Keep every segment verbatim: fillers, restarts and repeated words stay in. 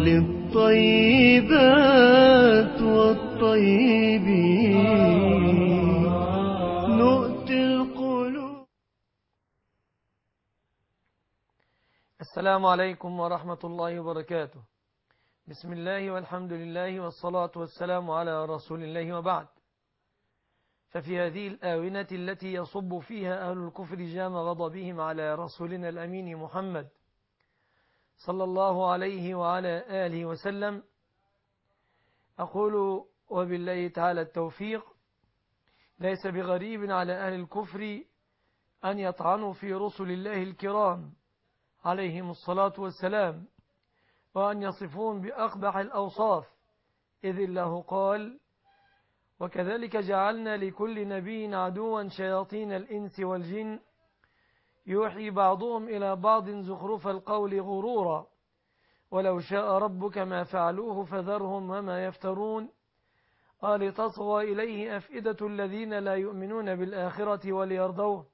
للطيبات والطيبين نؤتي القلوب. السلام عليكم ورحمة الله وبركاته. بسم الله والحمد لله والصلاة والسلام على رسول الله وبعد. ففي هذه الآونة التي يصب فيها أهل الكفر جام غضبهم على رسولنا الأمين محمد صلى الله عليه وعلى آله وسلم، أقول وبالله تعالى التوفيق: ليس بغريب على أهل الكفر أن يطعنوا في رسل الله الكرام عليهم الصلاة والسلام، وأن يصفون بأقبح الأوصاف، إذ الله قال: وكذلك جعلنا لكل نبي عدوا شياطين الإنس والجن يوحي بعضهم إلى بعض زخرف القول غرورا ولو شاء ربك ما فعلوه فذرهم وما يفترون لتصغى إليه أفئدة الذين لا يؤمنون بالآخرة وليرضوه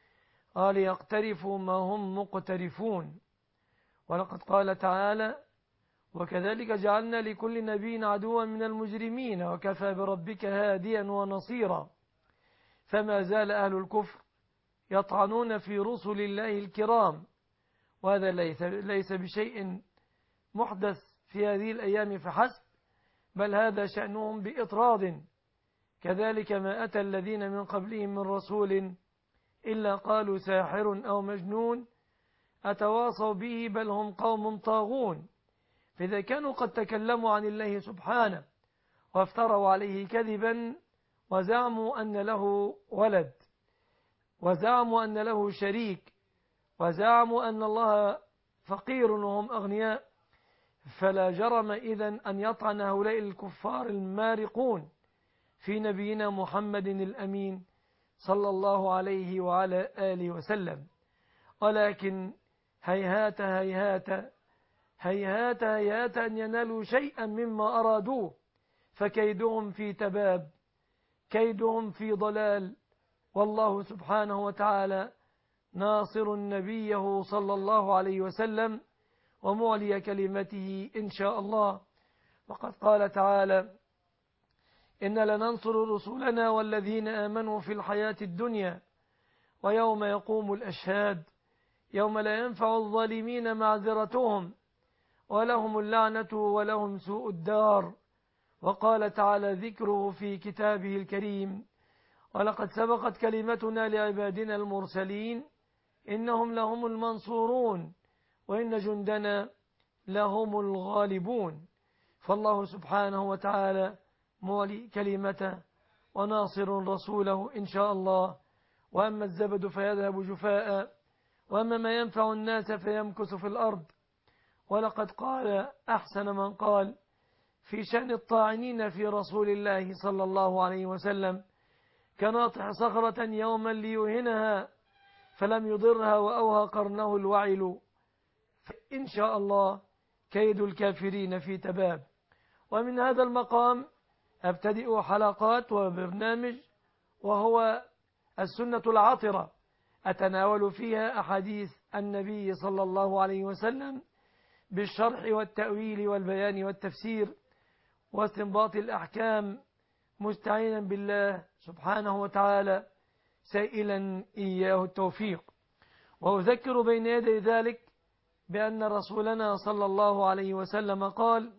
ليقترفوا ما هم مقترفون. ولقد قال تعالى: وكذلك جعلنا لكل نبي عدوا من المجرمين وكفى بربك هاديا ونصيرا. فما زال أهل الكفر يطعنون في رسل الله الكرام، وهذا ليس, ليس بشيء محدث في هذه الأيام فحسب، بل هذا شأنهم بإطراض. كذلك ما أتى الذين من قبلهم من رسول إلا قالوا ساحر أو مجنون أتواصوا به بل هم قوم طاغون. فإذا كانوا قد تكلموا عن الله سبحانه وافتروا عليه كذبا وزعموا أن له ولد وزعموا أن له شريك وزعموا أن الله فقير وهم أغنياء، فلا جرم إذن أن يطعن هؤلاء الكفار المارقون في نبينا محمد الأمين صلى الله عليه وعلى آله وسلم. ولكن هيهات هيهات هيهات هيهات أن ينالوا شيئا مما أرادوه، فكيدهم في تباب، كيدهم في ضلال، والله سبحانه وتعالى ناصر نبيه صلى الله عليه وسلم ومعلي كلمته إن شاء الله. وقد قال تعالى: إن لننصر رسولنا والذين آمنوا في الحياة الدنيا ويوم يقوم الأشهاد يوم لا ينفع الظالمين معذرتهم ولهم اللعنة ولهم سوء الدار. وقال تعالى ذكره في كتابه الكريم: ولقد سبقت كلمتنا لعبادنا المرسلين إنهم لهم المنصورون وإن جندنا لهم الغالبون. فالله سبحانه وتعالى مولي كلمته وناصر رسوله إن شاء الله. وأما الزبد فيذهب جفاء وأما ما ينفع الناس فيمكث في الأرض. ولقد قال أحسن من قال في شأن الطاعنين في رسول الله صلى الله عليه وسلم: كناطح صخرة يوما ليوهنها فلم يضرها وأوهى قرنه الوعل. إن شاء الله كيد الكافرين في تباب. ومن هذا المقام أبتدئ حلقات وبرنامج وهو السنة العطرة، أتناول فيها أحاديث النبي صلى الله عليه وسلم بالشرح والتأويل والبيان والتفسير واستنباط الأحكام، مستعينا بالله سبحانه وتعالى سائلا إياه التوفيق. وأذكر بين يدي ذلك بأن رسولنا صلى الله عليه وسلم قال: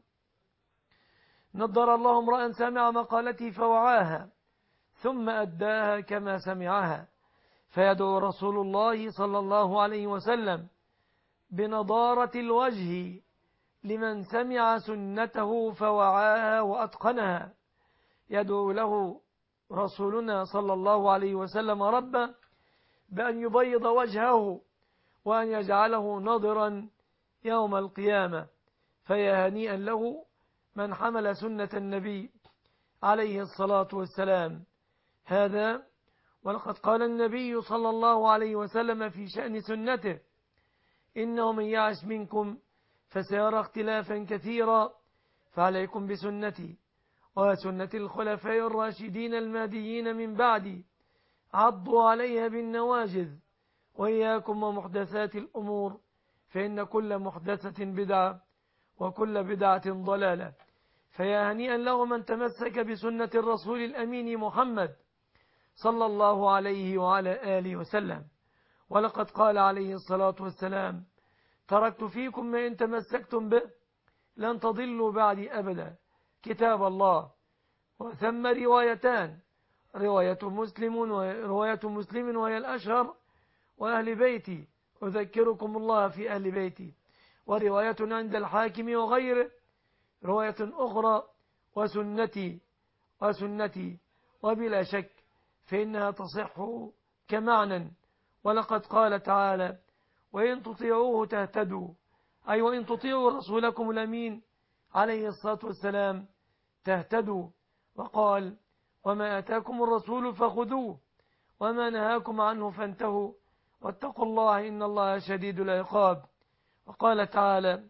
نضر الله امرأ سمع مقالتي فوعاها ثم أداها كما سمعها. فيدعو رسول الله صلى الله عليه وسلم بنضارة الوجه لمن سمع سنته فوعاها وأتقنها. يدعو له رسولنا صلى الله عليه وسلم ربه بأن يبيض وجهه وأن يجعله نضرا يوم القيامة. فيا هنيئا له من حمل سنة النبي عليه الصلاة والسلام. هذا ولقد قال النبي صلى الله عليه وسلم في شأن سنته: إنه من يعش منكم فسيرى اختلافا كثيرا فعليكم بسنتي وسنة الخلفاء الراشدين المهديين من بعدي عضوا عليها بالنواجذ وإياكم ومحدثات الأمور فإن كل محدثة بدعة وكل بدعة ضلالة. فيا هنيئا له من تمسك بسنة الرسول الأمين محمد صلى الله عليه وعلى آله وسلم. ولقد قال عليه الصلاة والسلام: تركت فيكم ما إن تمسكتم به لن تضلوا بعدي أبدا، كتاب الله. وثم روايتان: رواية مسلم ورواية مسلم وهي الأشهر، وأهل بيتي أذكركم الله في أهل بيتي. ورواية عند الحاكم وغيره رواية أخرى: وسنتي وسنتي. وبلا شك فإنها تصح كمعنى. ولقد قال تعالى: وإن تطيعوه تهتدوا، أي وإن تطيعوا رسولكم الأمين عليه الصلاة والسلام تهتدوا. وقال: وما آتاكم الرسول فخذوه وما نهاكم عنه فانتهوا واتقوا الله إن الله شديد العقاب. وقال تعالى: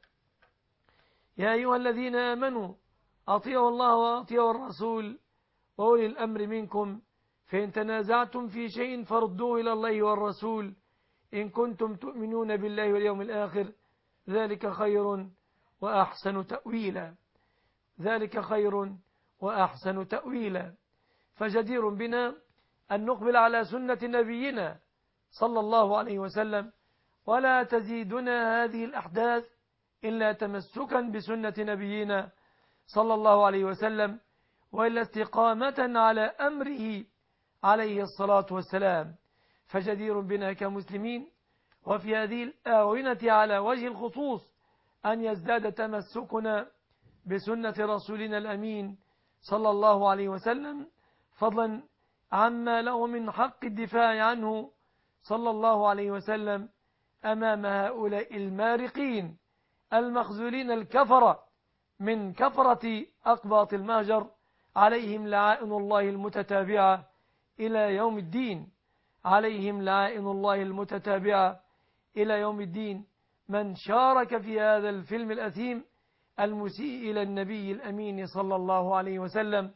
يا أيها الذين آمنوا أطيعوا الله وأطيعوا الرسول وأولي الأمر منكم فإن تنازعتم في شيء فردوه إلى الله والرسول إن كنتم تؤمنون بالله واليوم الآخر ذلك خير وأحسن تأويلا. ذلك خير وأحسن تأويلا. فجدير بنا أن نقبل على سنة نبينا صلى الله عليه وسلم، ولا تزيدنا هذه الأحداث إلا تمسكا بسنة نبينا صلى الله عليه وسلم، وإلا استقامة على أمره عليه الصلاة والسلام. فجدير بنا كمسلمين وفي هذه الآونة على وجه الخصوص أن يزداد تمسكنا بسنة رسولنا الأمين صلى الله عليه وسلم، فضلا عما له من حق الدفاع عنه صلى الله عليه وسلم أمام هؤلاء المارقين المخذولين الكفرة من كفرة أقباط المهجر، عليهم لعائن الله المتتابعة إلى يوم الدين. عليهم لعائن الله المتتابعة إلى يوم الدين. من شارك في هذا الفيلم الأثيم المسيء إلى النبي الأمين صلى الله عليه وسلم،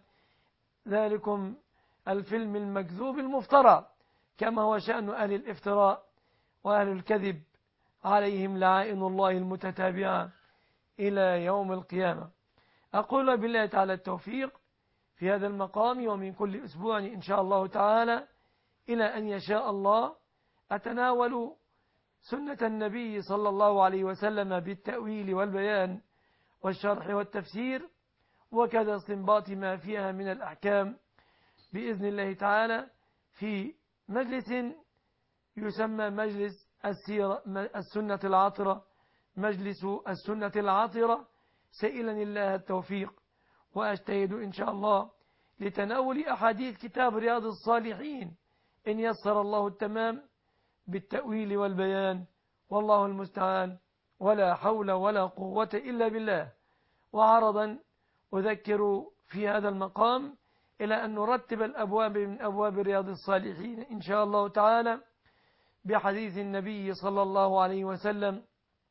ذلكم الفيلم المكذوب المفترى، كما هو شأن أهل الافتراء وأهل الكذب، عليهم لعائن الله المتتابعة إلى يوم القيامة. أقول بالله تعالى التوفيق في هذا المقام، ومن كل أسبوع إن شاء الله تعالى إلى أن يشاء الله أتناول سنة النبي صلى الله عليه وسلم بالتأويل والبيان والشرح والتفسير، وكذا استنباط ما فيها من الأحكام بإذن الله تعالى في مجلس يسمى مجلس السيرة السنة العاطرة، مجلس السنة العاطرة، سائلا الله التوفيق. وأجتهد إن شاء الله لتناول أحاديث كتاب رياض الصالحين إن يسر الله التمام بالتأويل والبيان، والله المستعان، ولا حول ولا قوة إلا بالله. وعرضا أذكر في هذا المقام إلى أن نرتب الأبواب من أبواب رياض الصالحين إن شاء الله تعالى بحديث النبي صلى الله عليه وسلم.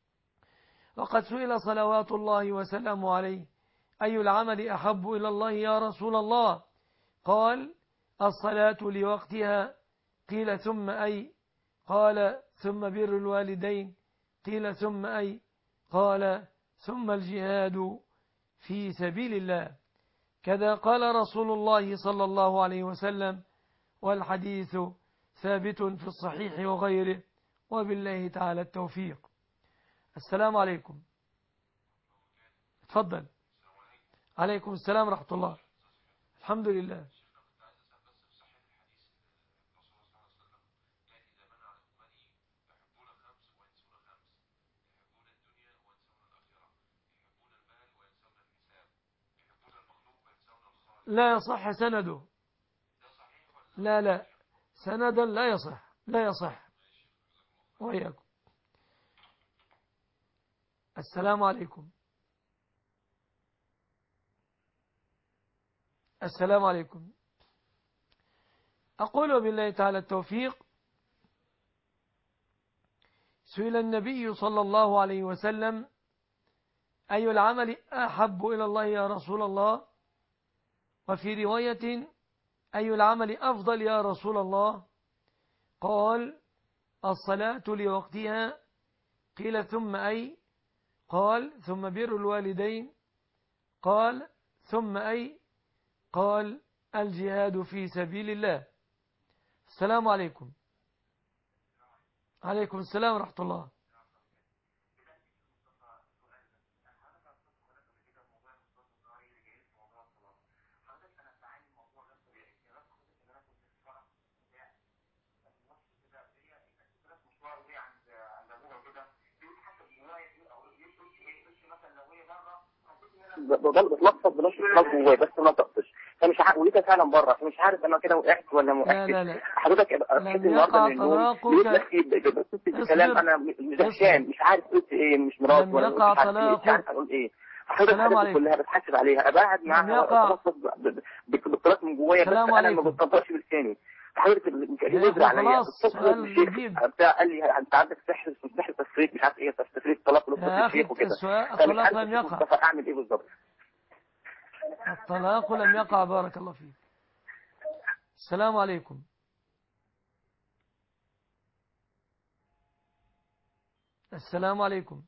وقد سئل صلوات الله وسلامه عليه: أي العمل أحب إلى الله يا رسول الله؟ قال: الصلاة لوقتها. قيل: ثم أي؟ قال: ثم بر الوالدين. قيل: ثم أي؟ قال: ثم الجهاد في سبيل الله. كذا قال رسول الله صلى الله عليه وسلم، والحديث ثابت في الصحيح وغيره، وبالله تعالى التوفيق. السلام عليكم. تفضل. عليكم السلام ورحمة الله. الحمد لله. لا يصح سنده. لا لا سندا لا يصح، لا يصح. وإياكم. السلام عليكم. السلام عليكم. أقول بالله تعالى التوفيق: سئل النبي صلى الله عليه وسلم: أي العمل أحب إلى الله يا رسول الله؟ وفي رواية: أي العمل أفضل يا رسول الله؟ قال: الصلاة لوقتها. قيل: ثم أي؟ قال ثم بر الوالدين. قال ثم أي؟ قال الجهاد في سبيل الله. السلام عليكم. عليكم السلام ورحمة الله. بضل بتلخبط بنص الخلاص جوايا بس ما طقتش، فمش عارف ولقيتها فعلا بره، فمش عارف انا كده وقعت ولا ما لا وقعتش. لا لا حضرتك ابقى صحيت لم النهارده يقع من النوم طلاقك. لقيت نفسي بكلام اصبر انا مزهشان، مش عارف قلت ايه، مش مراد لم ولا يقع مش عارف ايه، مش طلاقك. عارف اقول ايه. حضرتك السلام الحاجات دي عليكم. كلها بتحاسب عليها، ابقى لم معاها يقع. بتلخبط بالطلاق من جوايا، بس السلام انا ما عليكم بتطبقش بلساني. حضرتك مش قايل يا يجري إخوة عليا خلاص الصبح قلت سؤال الشيخ نجيب. بتاع قال لي انت عندك سحر اسمه سحر تفريط، مش عارف ايه تفريط طلاق لقطه يا أخي الشيخ وكده، السؤال فمش الطلاق عارف لم الشيخ يقع. مصطفى اعمل ايه بالظبط. الطلاق لم يقع بارك الله فيك. السلام عليكم. السلام عليكم.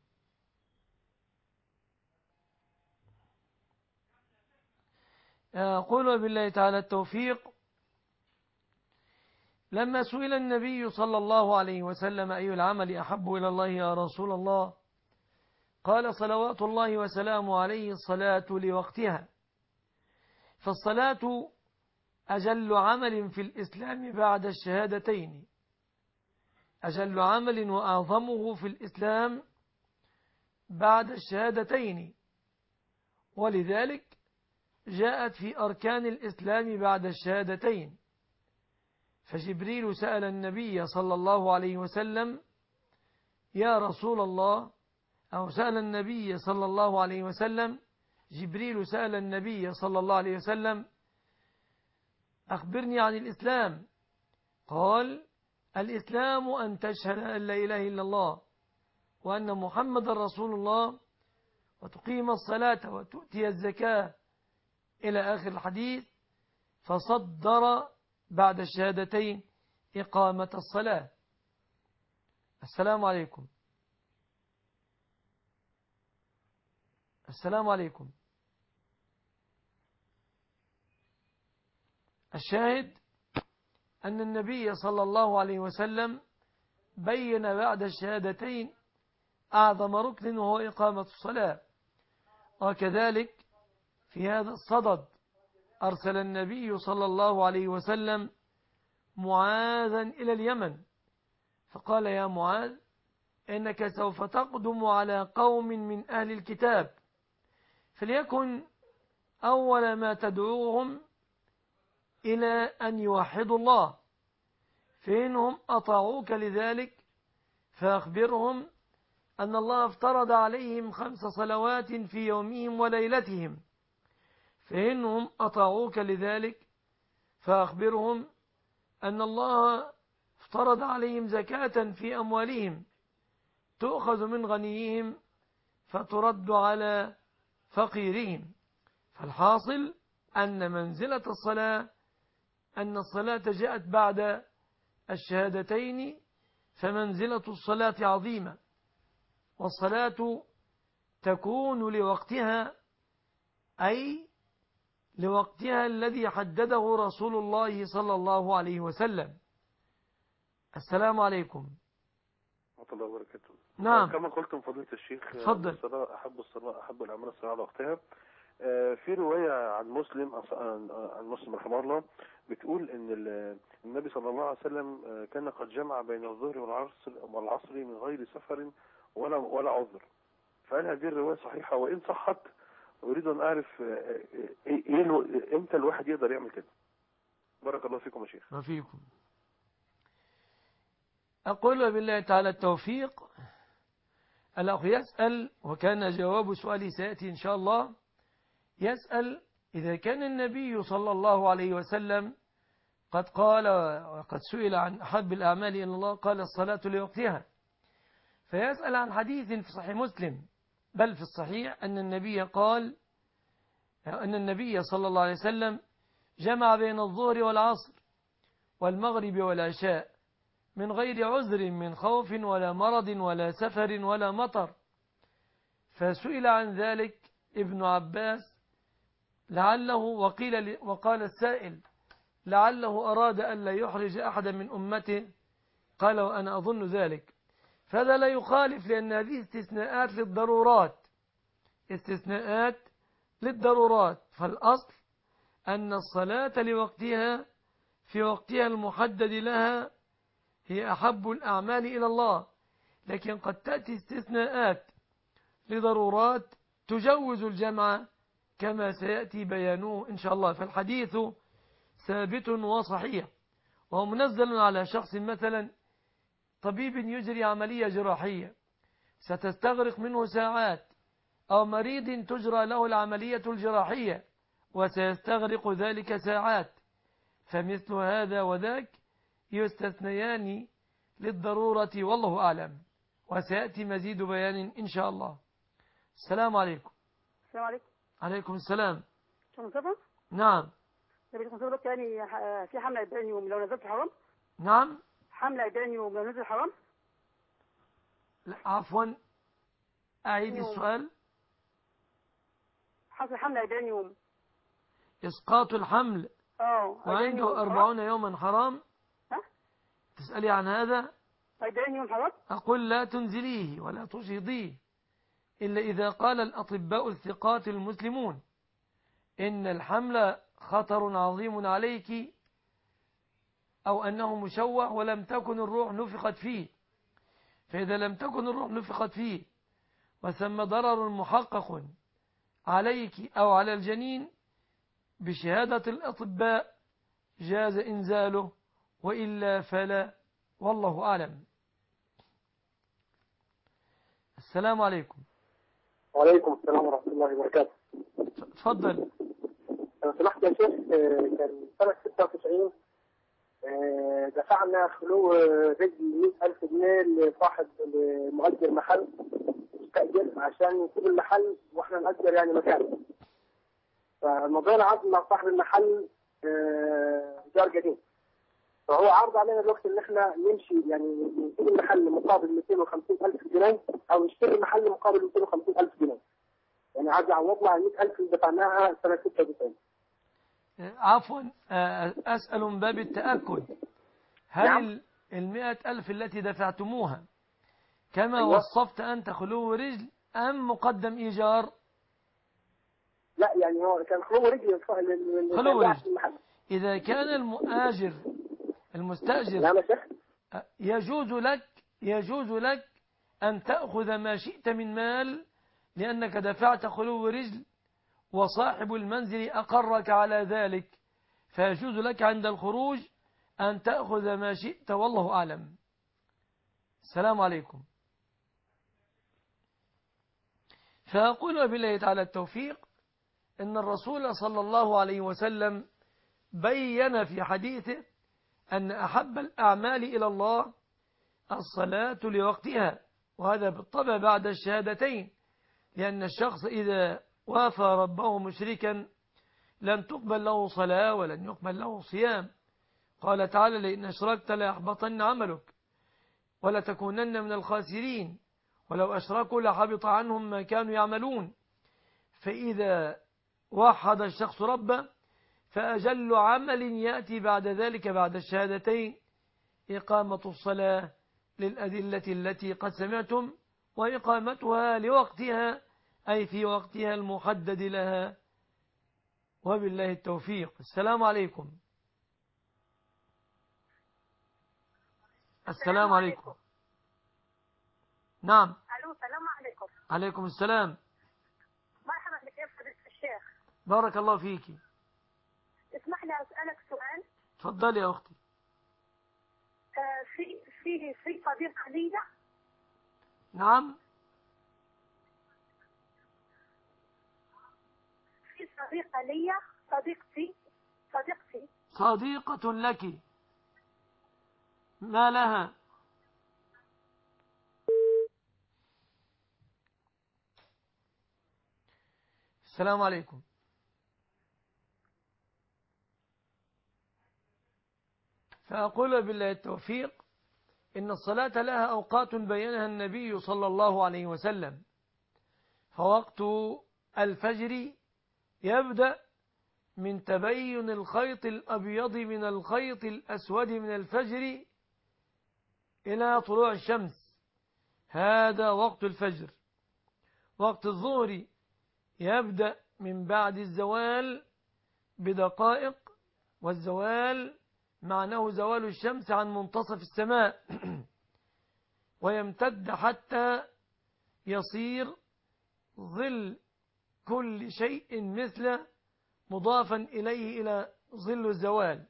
يقول بالله تعالى التوفيق. لما سئل النبي صلى الله عليه وسلم أي العمل أحب إلى الله يا رسول الله، قال صلوات الله وسلامه عليه الصلاة لوقتها. فالصلاة أجل عمل في الإسلام بعد الشهادتين، أجل عمل وأعظمه في الإسلام بعد الشهادتين، ولذلك جاءت في أركان الإسلام بعد الشهادتين. فجبريل سأل النبي صلى الله عليه وسلم يا رسول الله، أو سأل النبي صلى الله عليه وسلم جبريل سأل النبي صلى الله عليه وسلم أخبرني عن الإسلام. قال الإسلام أن تشهد أن لا إله إلا الله وأن محمد رسول الله وتقيم الصلاة وتؤتي الزكاة إلى آخر الحديث. فصدر بعد الشهادتين إقامة الصلاة. السلام عليكم. السلام عليكم. الشاهد أن النبي صلى الله عليه وسلم بين بعد الشهادتين أعظم ركن وهو إقامة الصلاة. وكذلك في هذا الصدد أرسل النبي صلى الله عليه وسلم معاذا إلى اليمن، فقال يا معاذ إنك سوف تقدم على قوم من أهل الكتاب، فليكن أول ما تدعوهم إلى أن يوحدوا الله، فإنهم أطاعوك لذلك فأخبرهم أن الله افترض عليهم خمس صلوات في يومهم وليلتهم، فإنهم أطاعوك لذلك فأخبرهم أن الله افترض عليهم زكاة في أموالهم تؤخذ من غنيهم فترد على فقيرهم. فالحاصل أن منزلة الصلاة أن الصلاة جاءت بعد الشهادتين، فمنزلة الصلاة عظيمة، والصلاة تكون لوقتها، أي لوقتها الذي حدده رسول الله صلى الله عليه وسلم. السلام عليكم. ورحمة الله وبركاته. نعم. كما قلت من فضيلة الشيخ، تفضل. الصلاة أحب الصلاة أحب الأعمال الصلاة على وقتها. في رواية عن مسلم عن مسلم رحمه الله بتقول إن النبي صلى الله عليه وسلم كان قد جمع بين الظهر والعصر والعصر من غير سفر ولا ولا عذر. فهل هذه الرواية صحيحة؟ وإن صحت أريد أن أعرف إيه إمتى الواحد يقدر يعمل كده. بارك الله فيكم يا شيخ. وفيكم. أقول بالله تعالى التوفيق. الأخ يسأل، وكان جواب سؤالي سيأتي إن شاء الله، يسأل إذا كان النبي صلى الله عليه وسلم قد قال وقد سئل عن أحب الأعمال إلى الله قال الصلاة لوقتها، فيسأل عن حديث في صحيح مسلم بل في الصحيح أن النبي قال أن النبي صلى الله عليه وسلم جمع بين الظهر والعصر والمغرب والعشاء من غير عذر من خوف ولا مرض ولا سفر ولا مطر، فسئل عن ذلك ابن عباس لعله وقيل وقال السائل لعله أراد أن لا يحرج أحدا من أمته، قال وأنا أظن ذلك. فهذا لا يخالف، لأن هذه استثناءات للضرورات، استثناءات للضرورات. فالأصل أن الصلاة لوقتها في وقتها المحدد لها هي أحب الأعمال إلى الله، لكن قد تأتي استثناءات لضرورات تجوز الجمع كما سيأتي بيانه إن شاء الله. فالحديث ثابت وصحيح، وهو منزل على شخص مثلا طبيب يجري عملية جراحية ستستغرق منه ساعات، أو مريض تجرى له العملية الجراحية وسيستغرق ذلك ساعات، فمثل هذا وذاك يستثنيان للضرورة والله أعلم، وسيأتي مزيد بيان إن شاء الله. السلام عليكم. السلام عليكم. عليكم السلام. شو مصطفى؟ نعم. نبي تقول لك يعني في حملة أربعين يوم لو نزلت الحرام؟ نعم. حملة أربعين يوم لو نزل الحرام؟ لا عفوا، أعيد يوم. السؤال. حصل حملة أربعين يوم. إسقاط الحمل اه وعنده أربعون يوما حرام. ها؟ تسألي عن هذا؟ أربعين يوم حرام؟ أقول لا تنزليه ولا تشهضيه إلا إذا قال الأطباء الثقات المسلمون إن الحمل خطر عظيم عليك، أو أنه مشوه ولم تكن الروح نفخت فيه. فإذا لم تكن الروح نفخت فيه وثم ضرر محقق عليك أو على الجنين بشهادة الأطباء جاز إنزاله، وإلا فلا، والله أعلم. السلام عليكم. وعليكم السلام ورحمة الله وبركاته. تفضل. لو سمحت يا شيخ، كان سنة ستة وتسعين دفعنا خلو رجل مئة ألف جنيه لصاحب مؤجر محل مستأجر عشان يسيب المحل واحنا نأجر يعني مكان. فمضينا عقد مع صاحب المحل إيجار جديد، فهو عرض علينا الوقت ان احنا نمشي يعني نسيب المحل مقابل مئتين وخمسين ألف جنيه او نشتري المحل مقابل مئتين وخمسين ألف جنيه، يعني عايز يعوضنا عن مئة ألف اللي دفعناها سنة ستة وتسعين. عفوا، أسأل من باب التأكد، هل نعم. المئة ألف التي دفعتموها كما أيوة. وصفت أنت خلو رجل أم مقدم إيجار؟ لا يعني هو كان خلو رجل. خلو رجل. إذا كان المؤاجر المستأجر نعم يا شيخ، يجوز لك يجوز لك أن تأخذ ما شئت من مال، لأنك دفعت خلو رجل وصاحب المنزل أقرك على ذلك، فيجوز لك عند الخروج أن تأخذ ما شئت، والله أعلم. السلام عليكم. فأقول بالله تعالى التوفيق إن الرسول صلى الله عليه وسلم بين في حديثه أن أحب الأعمال إلى الله الصلاة لوقتها، وهذا بالطبع بعد الشهادتين، لأن الشخص إذا وافى ربه مشركا لن تقبل له صلاة ولن يقبل له صيام. قال تعالى لئن أشركت ليحبطن عملك ولتكونن من الخاسرين ولو أشركوا لحبط عنهم ما كانوا يعملون. فإذا وحد الشخص ربه فأجل عمل يأتي بعد ذلك بعد الشهادتين إقامة الصلاة للأدلة التي قد سمعتم، وإقامتها لوقتها أي في وقتها المحدد لها، وبالله التوفيق. السلام عليكم. السلام عليكم. نعم. ألو السلام عليكم. عليكم السلام. مرحبا بك يا فضيلة الشيخ. بارك الله فيك. اسمح لي أسألك سؤال. تفضلي يا أختي. آه في في في صديقة لي. نعم. في صديقة لي صديقتي صديقتي صديقة لك، ما لها؟ السلام عليكم. فأقول بالله التوفيق إن الصلاة لها أوقات بينها النبي صلى الله عليه وسلم، فوقت الفجر يبدأ من تبين الخيط الأبيض من الخيط الأسود من الفجر إلى طلوع الشمس، هذا وقت الفجر. وقت الظهر يبدأ من بعد الزوال بدقائق، والزوال معناه زوال الشمس عن منتصف السماء ويمتد حتى يصير ظل كل شيء مثل مضافا إليه إلى ظل الزوال.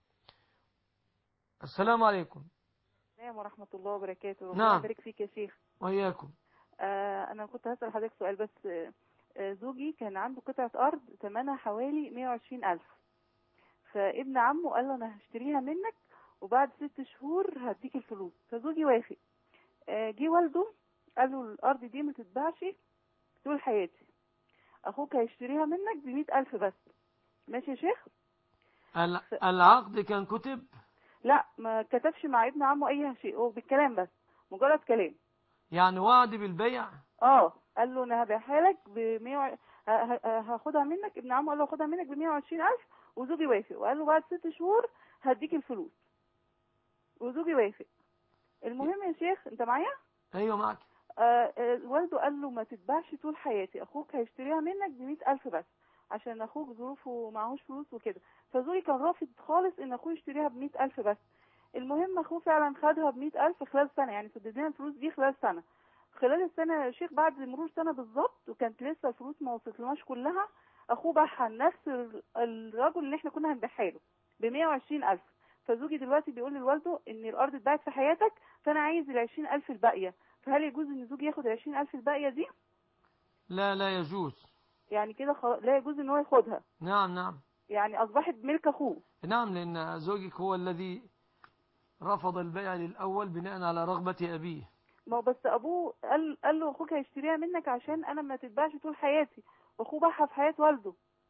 السلام عليكم. السلام ورحمة الله وبركاته. نعم. بارك فيك يا شيخ. وإياكم. آه أنا كنت هسأل حضرتك سؤال بس. آه زوجي كان عنده قطعة أرض ثمنها حوالي مئة وعشرين ألف، فابن عمه قال له أنا هشتريها منك وبعد ست شهور هديك الفلوس، فزوجي وافق. آه جه والده قال له الأرض دي ما تتباعش طول حياتي، أخوك هيشتريها منك بمئة ألف بس. ماشي يا شيخ؟ العقد كان كتب؟ لا، ما كتبش مع ابن عمه أي شيء، هو بالكلام بس، مجرد كلام. يعني وعد بالبيع؟ اه قال له انا هبيعها لك ب مئة، هاخدها منك. ابن عمه قال له هاخدها منك ب مئة وعشرين ألف، وزوجي وافق وقال له بعد ست شهور هديك الفلوس، وزوجي وافق. المهم يا شيخ انت معايا؟ ايوه معك. آه آه والده قال له ما تتباعش طول حياتي، اخوك هيشتريها منك ب مئة ألف بس، عشان اخوك ظروفه معهوش فلوس وكده. فزوجي كان رافض خالص ان اخوه يشتريها ب مئة ألف بس. المهم اخوه فعلا خدها ب مئة ألف خلال سنه، يعني سدد لنا الفلوس دي خلال سنه. خلال السنه يا شيخ بعد مرور سنه بالظبط وكانت لسه الفلوس ما وصلتلناش كلها، اخوه باعها لنفس الراجل اللي احنا كنا هنبيعها له ب مئة وعشرين ألف. فزوجي دلوقتي بيقول لوالده ان الارض اتباعت في حياتك، فانا عايز ال عشرين ألف الباقيه، فهل يجوز ان زوجي ياخد ال عشرين ألف الباقيه دي؟ لا لا يجوز. يعني كده خلاص لا يجوز ان هو ياخدها؟ نعم نعم. يعني اصبحت ملك اخوه. نعم، لان زوجك هو الذي رفض البيع للأول بناء على رغبة أبيه. ما هو بس أبوه قال قال له أخوك هيشتريها منك عشان أنا ما تتباعش طول حياتي، وأخوه باعها في حياة والده.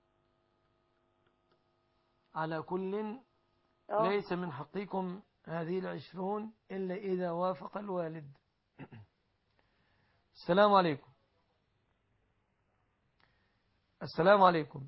على كل أوه. ليس من حقكم هذه العشرون إلا إذا وافق الوالد. السلام عليكم. السلام عليكم.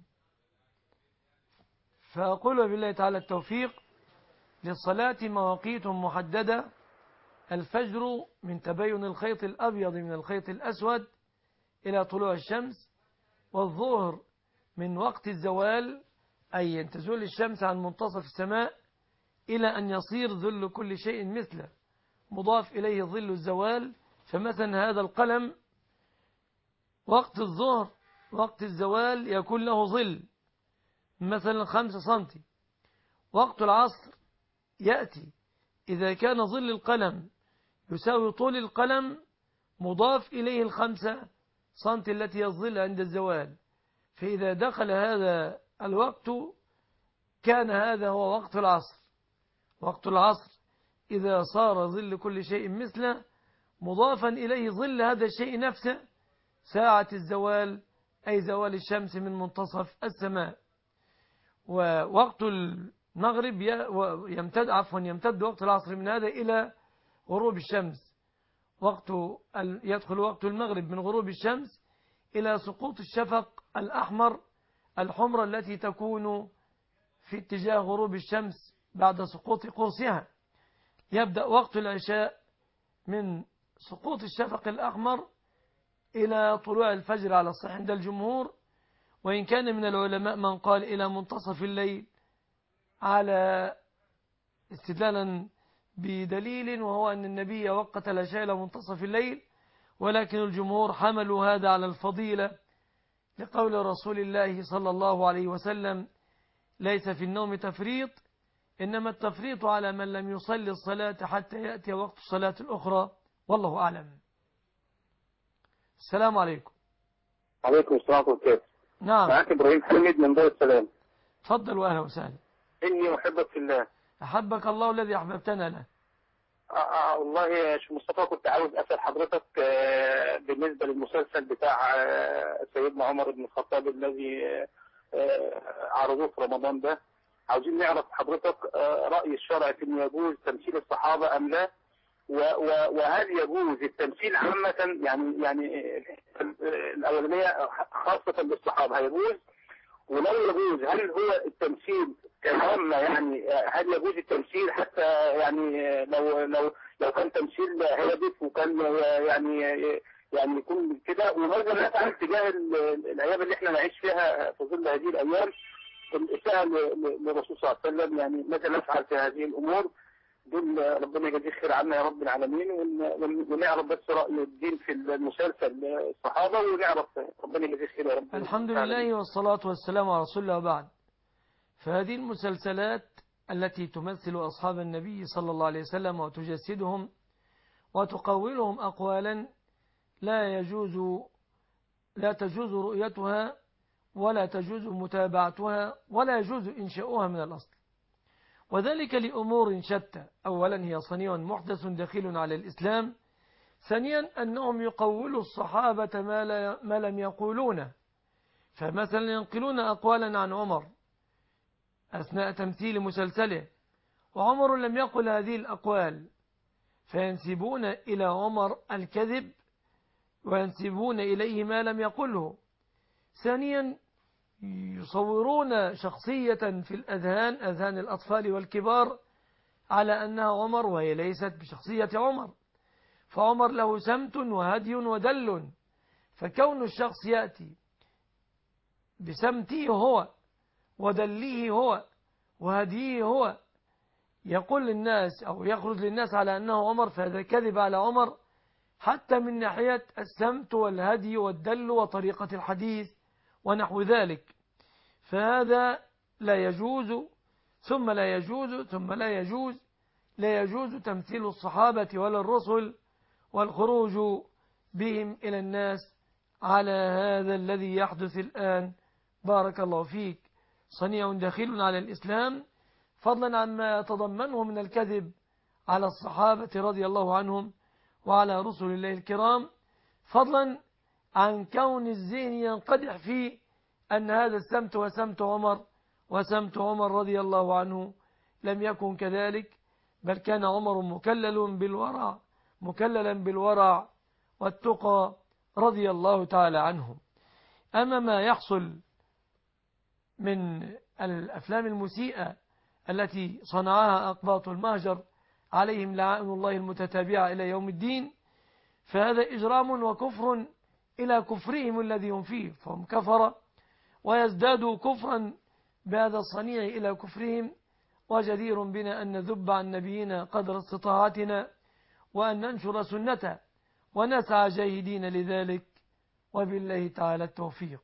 فأقول بالله تعالى التوفيق. للصلاة مواقيت محددة: الفجر من تبين الخيط الأبيض من الخيط الأسود إلى طلوع الشمس، والظهر من وقت الزوال أي أن تزول الشمس عن منتصف السماء إلى أن يصير ظل كل شيء مثله مضاف إليه ظل الزوال. فمثلا هذا القلم وقت الظهر وقت الزوال يكون له ظل مثلا خمسة سنتي. وقت العصر يأتي إذا كان ظل القلم يساوي طول القلم مضاف إليه الخمسة سنتي التي يظل عند الزوال. فإذا دخل هذا الوقت كان هذا هو وقت العصر. وقت العصر إذا صار ظل كل شيء مثله مضافا إليه ظل هذا الشيء نفسه ساعة الزوال أي زوال الشمس من منتصف السماء. ووقت المغرب يمتد عفوا يمتد وقت العصر من هذا إلى غروب الشمس. وقت يدخل وقت المغرب من غروب الشمس إلى سقوط الشفق الأحمر الحمرة التي تكون في اتجاه غروب الشمس بعد سقوط قرصها. يبدأ وقت العشاء من سقوط الشفق الأحمر إلى طلوع الفجر على الصحيح عند الجمهور، وإن كان من العلماء من قال إلى منتصف الليل على استدلالا بدليل وهو أن النبي وقت العشاء إلى منتصف الليل، ولكن الجمهور حملوا هذا على الفضيلة لقول رسول الله صلى الله عليه وسلم: ليس في النوم تفريط، إنما التفريط على من لم يصلي الصلاة حتى يأتي وقت الصلاة الأخرى، والله أعلم. السلام عليكم. عليكم السلام ورحمة. نعم. معك إبراهيم حميد من دار السلام. تفضل وأهلا وسهلا. إني أحبك في الله. أحبك الله الذي أحببتنا له. آه آه والله يا شيخ مصطفى كنت عاوز أسأل حضرتك آه بالنسبة للمسلسل بتاع آه سيدنا عمر بن الخطاب الذي آه عرضوه في رمضان ده. عاوزين نعرف حضرتك آه رأي الشرع في إنه يجوز تمثيل الصحابة أم لا، وهل يجوز التمثيل عامة يعني يعني الأولانية خاصة بالصحابة هيجوز؟ ولو يجوز هل هو التمثيل كعامة يعني هل يجوز التمثيل حتى يعني لو لو لو كان تمثيل هادف وكان يعني يعني يكون كده؟ وماذا نفعل تجاه الأيام اللي احنا نعيش فيها في ظل هذه الأيام الإساءة للرسول صلى الله عليه وسلم؟ يعني ماذا نفعل في هذه الأمور؟ دول ربنا يجزيه خير عنا يا رب العالمين، ونعرف بس رأي الدين في المسلسل الصحابة ونعرف ربنا يجزيه خير يا رب. الحمد لله والصلاة والسلام على رسول الله وبعد. فهذه المسلسلات التي تمثل أصحاب النبي صلى الله عليه وسلم وتجسدهم وتقولهم أقوالا لا يجوز لا تجوز رؤيتها ولا تجوز متابعتها ولا يجوز إنشاؤها من الأصل، وذلك لأمور شتى. أولا هي صنيع محدث دخيل على الإسلام. ثانيا أنهم يقولوا الصحابة ما, لا ما لم يقولونه، فمثلا ينقلون أقوالا عن عمر أثناء تمثيل مسلسله وعمر لم يقل هذه الأقوال، فينسبون إلى عمر الكذب وينسبون إليه ما لم يقله. ثانيا يصورون شخصية في الأذهان أذهان الأطفال والكبار على أنها عمر وهي ليست بشخصية عمر، فعمر له سمت وهدي ودل، فكون الشخص يأتي بسمته هو ودليه هو وهديه هو يقول للناس أو يخرج للناس على أنه عمر، فهذا كذب على عمر حتى من ناحية السمت والهدي والدل وطريقة الحديث ونحو ذلك. فهذا لا يجوز ثم لا يجوز ثم لا يجوز لا يجوز تمثيل الصحابة ولا الرسل والخروج بهم إلى الناس على هذا الذي يحدث الآن. بارك الله فيك. صنيع دخيل على الإسلام، فضلا عما يتضمنه من الكذب على الصحابة رضي الله عنهم وعلى رسل الله الكرام، فضلا عن كون الذهن ينقدح فيه أن هذا السمت وسمت عمر وسمت عمر رضي الله عنه لم يكن كذلك، بل كان عمر مكلل بالورع مكللا بالورع والتقى رضي الله تعالى عنه. أما ما يحصل من الأفلام المسيئة التي صنعها أقباط المهجر عليهم لعائن الله المتتابعة إلى يوم الدين، فهذا إجرام وكفر إلى كفرهم الذي هم فيه، فهم كفر ويزدادوا كفرا بهذا الصنيع إلى كفرهم. وجدير بنا أن نذب عن نبينا قدر استطاعتنا وأن ننشر سنته ونسعى جاهدين لذلك، وبالله تعالى التوفيق.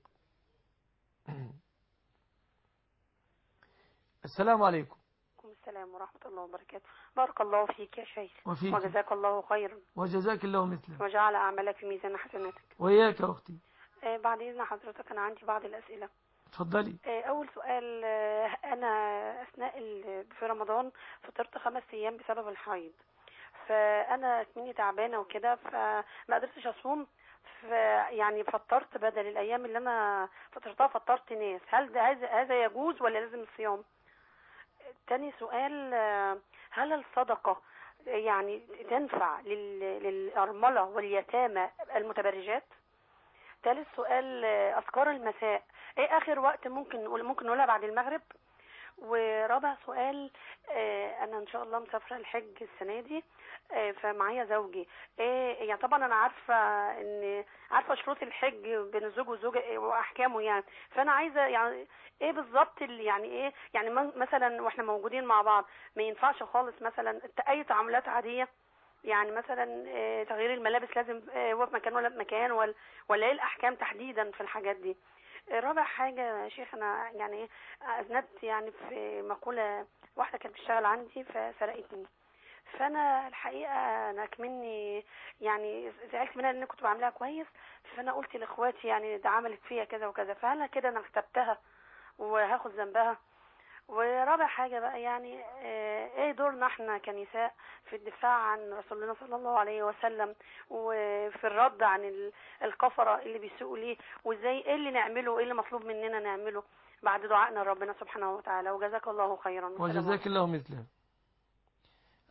السلام عليكم. السلام ورحمة الله وبركاته. بارك الله فيك يا شيخ وفيك. وجزاك الله خيرا وجزاك الله مثله وجعل أعمالك في ميزان حسناتك. وإياك يا أختي. آه بعد إذن حضرتك أنا عندي بعض الأسئلة. تفضلي. آه أول سؤال، آه أنا أثناء في رمضان فطرت خمس أيام بسبب الحيض، فأنا اسمني تعبانة وكده فما قدرتش أصوم، يعني فطرت بدل الأيام اللي أنا فطرتها فطرت ناس. هل ده هذا يجوز ولا لازم الصيام؟ تاني سؤال، هل الصدقة يعني تنفع للأرملة واليتامى المتبرجات؟ ثالث سؤال، أذكار المساء إيه آخر وقت ممكن نقول ممكن نقولها بعد المغرب؟ ورابع سؤال، أنا إن شاء الله مسافرة الحج السنة دي، فمعايا زوجي، إيه يعني طبعا أنا عارفة إن عارفة شروط الحج بين الزوج والزوجة وأحكامه يعني، فأنا عايزة يعني إيه بالظبط اللي يعني إيه يعني مثلا وإحنا موجودين مع بعض ما ينفعش خالص مثلا أي تعاملات عادية، يعني مثلا تغيير الملابس لازم هو في مكان ولا في مكان، ولا ولا إيه الأحكام تحديدا في الحاجات دي؟ رابع حاجة يا شيخ، أنا يعني أذنبت يعني في مقولة واحدة كانت بتشتغل عندي فسرقتني، فأنا الحقيقة أنا كمني يعني زعلت منها لأن كنت بعملها كويس، فأنا قلت لإخواتي يعني ده عملت فيها كذا وكذا، فأنا كده أنا اغتبتها وهاخد ذنبها. ورابع حاجة بقى يعني ايه دورنا احنا كنساء في الدفاع عن رسول الله صلى الله عليه وسلم وفي الرد عن الكفرة اللي بيسوقوا ليه، وازاي ايه اللي نعمله وايه اللي مطلوب مننا نعمله بعد دعائنا لربنا سبحانه وتعالى. وجزاك الله خيرا. وجزاك الله مثله.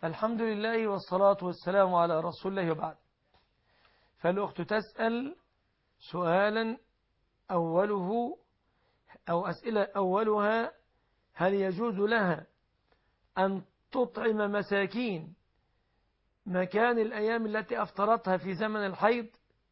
الحمد لله والصلاة والسلام على رسول الله وبعد. فالأخت تسأل سؤالا أوله أو أسئلة أولها: هل يجوز لها أن تطعم مساكين مكان الأيام التي أفطرتها في زمن الحيض؟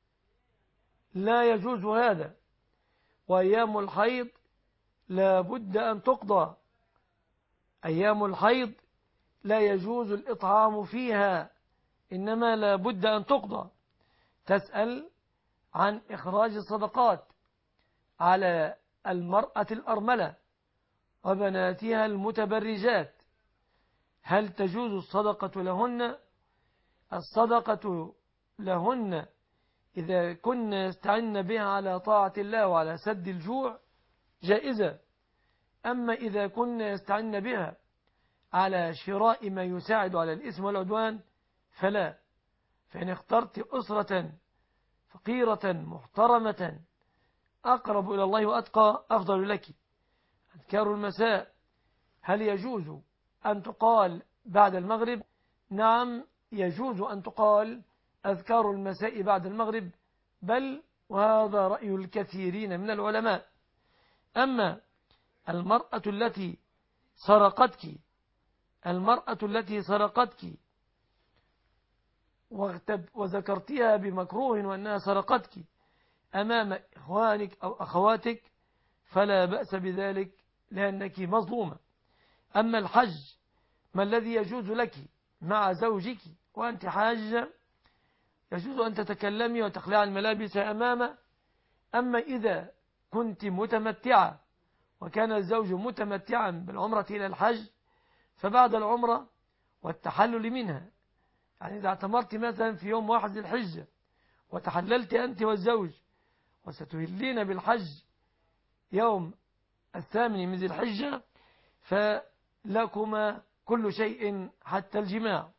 لا يجوز هذا، وأيام الحيض لا بد أن تقضى. أيام الحيض لا يجوز الإطعام فيها، إنما لا بد أن تقضى. تسأل عن إخراج الصدقات على المرأة الأرملة وبناتها المتبرجات، هل تجوز الصدقة لهن؟ الصدقة لهن إذا كنا يستعن بها على طاعة الله وعلى سد الجوع جائزة، أما إذا كنا يستعن بها على شراء ما يساعد على الإثم والعدوان فلا. فإن اخترت أسرة فقيرة محترمة أقرب إلى الله وأتقى أفضل لك. أذكار المساء هل يجوز أن تقال بعد المغرب؟ نعم، يجوز أن تقال أذكار المساء بعد المغرب، بل وهذا رأي الكثيرين من العلماء. أما المرأة التي سرقتك المرأة التي سرقتك وذكرتها بمكروه وأنها سرقتك أمام إخوانك أو أخواتك فلا بأس بذلك لأنك مظلومة. أما الحج ما الذي يجوز لك مع زوجك وأنت حاجة؟ يجوز أن تتكلمي وتخلعي الملابس أمامه. أما إذا كنت متمتعة وكان الزوج متمتعا بالعمرة إلى الحج فبعد العمرة والتحلل منها، يعني إذا اعتمرت مثلا في يوم واحد الحجة وتحللت أنت والزوج وستهلين بالحج يوم الثامن من ذي الحجة فلكما كل شيء حتى الجماع.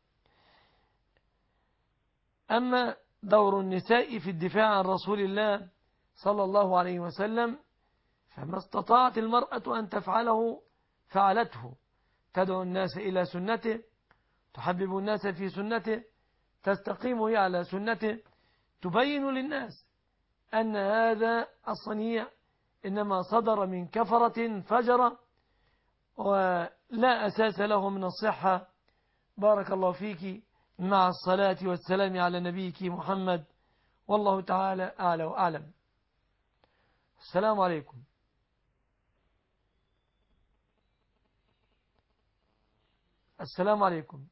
أما دور النساء في الدفاع عن رسول الله صلى الله عليه وسلم فما استطاعت المرأة أن تفعله فعلته، تدعو الناس إلى سنته، تحبب الناس في سنته، تستقيم هي على سنته، تبين للناس أن هذا الصنيع إنما صدر من كفرة فجرة ولا أساس له من الصحة. بارك الله فيك، مع الصلاة والسلام على نبيك محمد، والله تعالى أعلى وأعلم. السلام عليكم. السلام عليكم.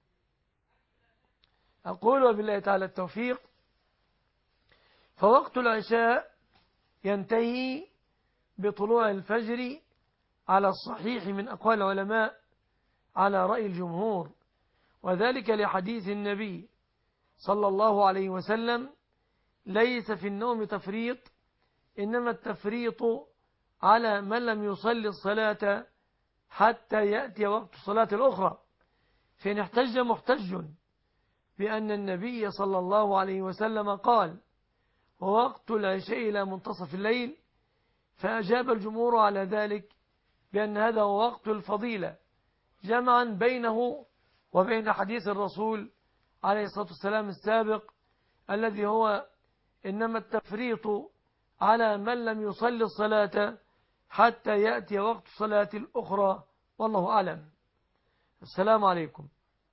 أقول وبالله تعالى التوفيق. فوقت العشاء ينتهي بطلوع الفجر على الصحيح من أقوال العلماء على رأي الجمهور، وذلك لحديث النبي صلى الله عليه وسلم: ليس في النوم تفريط، إنما التفريط على من لم يصلي الصلاة حتى يأتي وقت الصلاة الأخرى. فإن احتج محتج بأن النبي صلى الله عليه وسلم قال: ووقت العشاء إلى منتصف الليل، فأجاب الجمهور على ذلك بأن هذا هو وقت الفضيلة، جمعا بينه وبين حديث الرسول عليه الصلاة والسلام السابق الذي هو: إنما التفريط على من لم يصلي الصلاة حتى يأتي وقت الصلاة الأخرى، والله أعلم. السلام عليكم.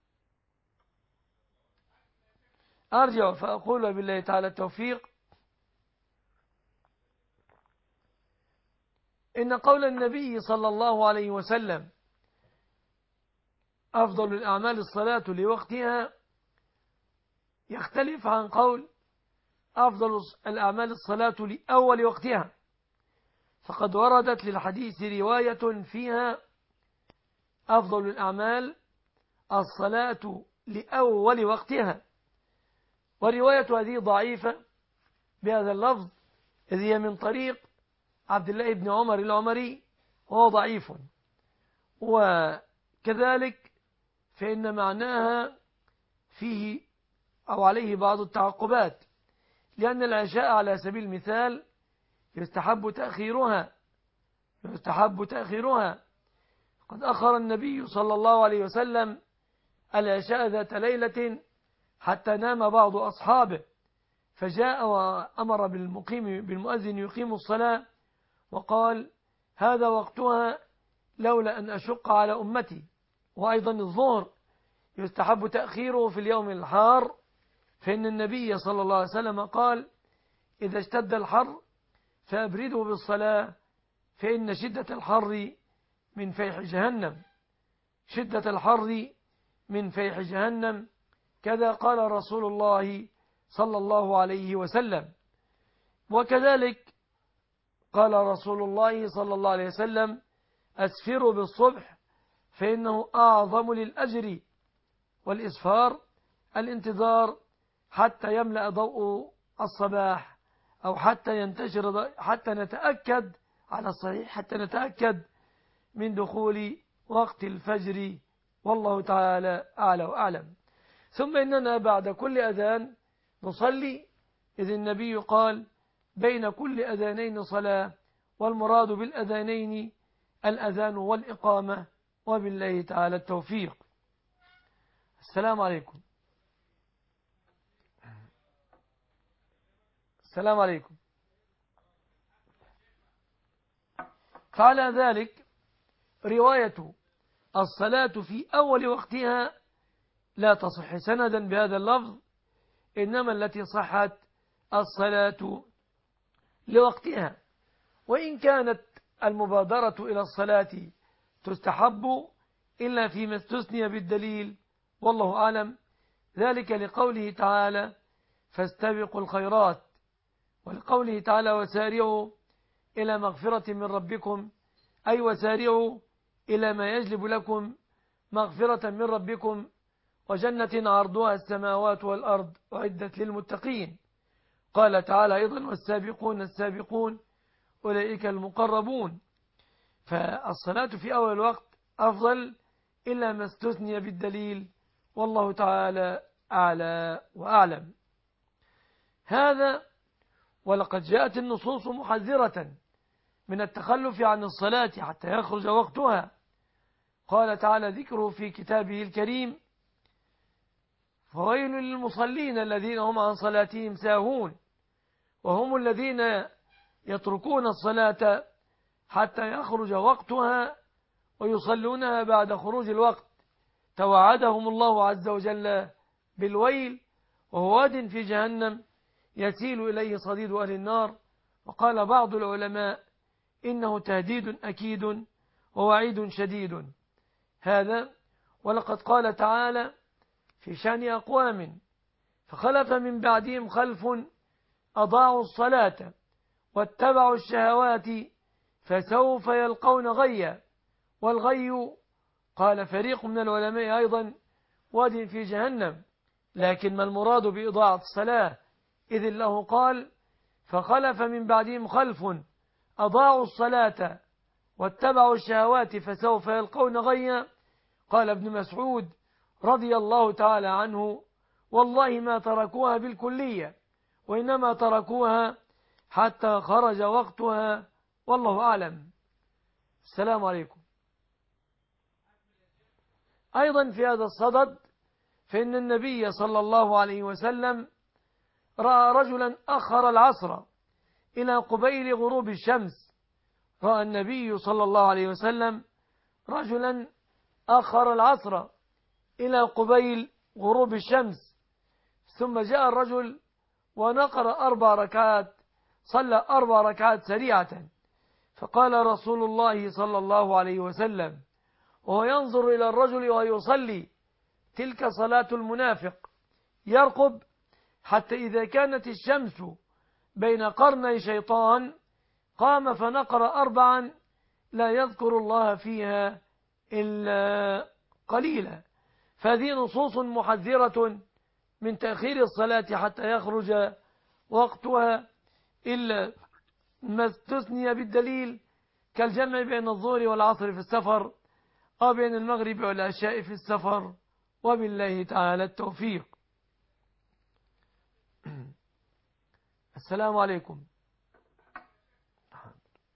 أرجع فأقول بالله تعالى التوفيق. إن قول النبي صلى الله عليه وسلم: أفضل الأعمال الصلاة لوقتها، يختلف عن قول أفضل الأعمال الصلاة لأول وقتها، فقد وردت للحديث رواية فيها: أفضل الأعمال الصلاة لأول وقتها، ورواية هذه ضعيفة بهذا اللفظ، إذ هي من طريق عبد الله بن عمر العمري وهو ضعيف. وكذلك فإن معناها فيه أو عليه بعض التعقبات، لأن العشاء على سبيل المثال يستحب تأخيرها يستحب تأخيرها قد أخر النبي صلى الله عليه وسلم العشاء ذات ليلة حتى نام بعض أصحابه، فجاء وأمر بالمقيم بالمؤذن يقيم الصلاة وقال هذا وقتها لولا أن أشق على أمتي. وأيضا الظهر يستحب تأخيره في اليوم الحار، فإن النبي صلى الله عليه وسلم قال إذا اشتد الحر فأبردوا بالصلاة فإن شدة الحر من فيح جهنم، شدة الحر من فيح جهنم، كذا قال رسول الله صلى الله عليه وسلم. وكذلك قال رسول الله صلى الله عليه وسلم أسفروا بالصبح فإنه أعظم للأجر، والإسفار الانتظار حتى يملأ ضوء الصباح أو حتى ينتشر، حتى نتأكد على الصحيح حتى نتأكد من دخول وقت الفجر، والله تعالى أعلى وأعلم. ثم إننا بعد كل أذان نصلي، إذ النبي قال بين كل أذانين صلاة، والمراد بالأذانين الأذان والإقامة، وبالله تعالى التوفيق. السلام عليكم. السلام عليكم. فعلى ذلك رواية الصلاة في أول وقتها لا تصح سندا بهذا اللفظ، إنما التي صحت الصلاة لوقتها، وإن كانت المبادرة إلى الصلاة تستحب إلا فيما استثني بالدليل، والله أعلم، ذلك لقوله تعالى فاستبقوا الخيرات، ولقوله تعالى وسارعوا إلى مغفرة من ربكم، أي وسارعوا إلى ما يجلب لكم مغفرة من ربكم وجنة عرضها السماوات والأرض أعدت للمتقين. قال تعالى أيضا والسابقون السابقون أولئك المقربون. فالصلاة في أول الوقت أفضل إلا ما استثني بالدليل، والله تعالى أعلى وأعلم. هذا ولقد جاءت النصوص محذرة من التخلف عن الصلاة حتى يخرج وقتها. قال تعالى ذكره في كتابه الكريم فويل للمصلين الذين هم عن صلاتهم ساهون، وهم الذين يتركون الصلاة حتى يخرج وقتها ويصلونها بعد خروج الوقت، توعدهم الله عز وجل بالويل، وهو واد في جهنم يسيل إليه صديد أهل النار. وقال بعض العلماء إنه تهديد أكيد ووعيد شديد. هذا ولقد قال تعالى في شأن أقوام فخلف من بعدهم خلف أضاعوا الصلاة واتبعوا الشهوات فسوف يلقون غيا. والغي قال فريق من العلماء أيضا واد في جهنم، لكن ما المراد بإضاعة الصلاة؟ إذ الله قال فخلف من بعدهم خلف أضاعوا الصلاة واتبعوا الشهوات فسوف يلقون غيا. قال ابن مسعود رضي الله تعالى عنه والله ما تركوها بالكلية، وإنما تركوها حتى خرج وقتها، والله أعلم. السلام عليكم. أيضا في هذا الصدد فإن النبي صلى الله عليه وسلم رأى رجلا أخر العصر إلى قبيل غروب الشمس. رأى النبي صلى الله عليه وسلم رجلا أخر العصر إلى قبيل غروب الشمس، ثم جاء الرجل ونقر أربع ركعات، صلى أربع ركعات سريعة، فقال رسول الله صلى الله عليه وسلم وهو ينظر إلى الرجل ويصلي تلك صلاة المنافق، يرقب حتى إذا كانت الشمس بين قرني شيطان قام فنقر أربعا لا يذكر الله فيها إلا قليلا. فهذه نصوص محذرة من تأخير الصلاة حتى يخرج وقتها، إلا ما استثني بالدليل كالجمع بين الظهر والعصر في السفر أو بين المغرب والعشاء في السفر، وبالله تعالى التوفيق. السلام عليكم.